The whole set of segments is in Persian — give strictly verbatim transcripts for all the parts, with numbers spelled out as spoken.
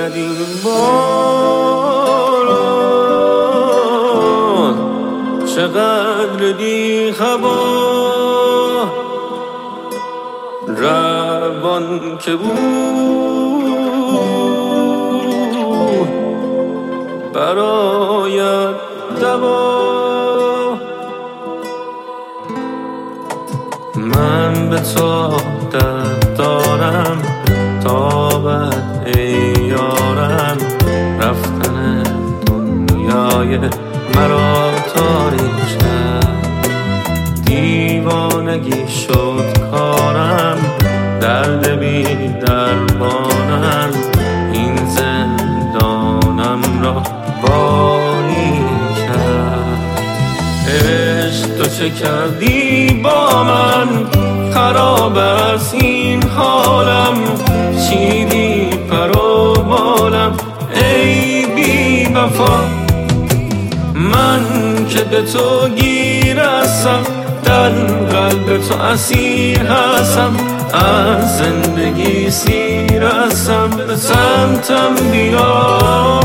این باران، چقدر بی خبا روان که بود برایت دوا. من به تو درد دارم تابت ای یارم، رفتن دنیای مرا تاریک کرد. دیوانگی شد کارم، درد بی درمانم، این زندانم را باری کرد. عشق تو چه کردی با من، خراب از این حالم، چیدی پر و بالم ای بی وفا. من که به تو گیر هستم، در قلب تو اسیر هستم، از زندگی سیر هستم، به سمتم بیا.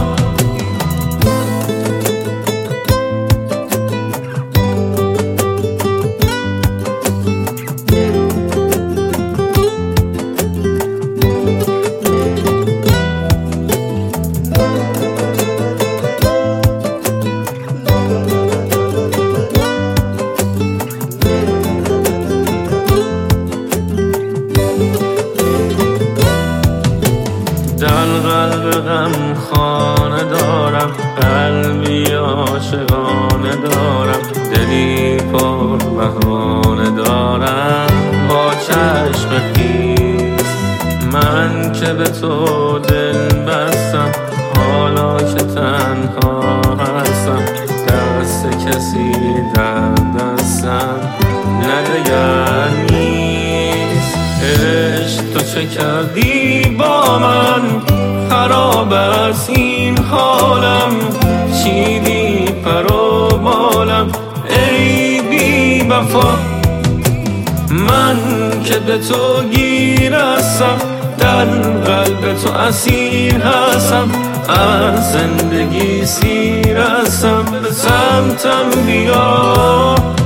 در قلب غم خانه دارم، قلبی عاشقانه دارم، دلی پر بهانه دارم با چشم خیز. من که به تو دل بستم، حالا که تنها هستم، دست کسی در دستم نه دگر نیست. عشق تو چه کردی با من، خراب از این حالم، چیدی پر و بالم ای بی وفا. من که به تو گیر هستم، در قلب تو اسیر هستم، از زندگی سیر هستم، به سمتم بیا.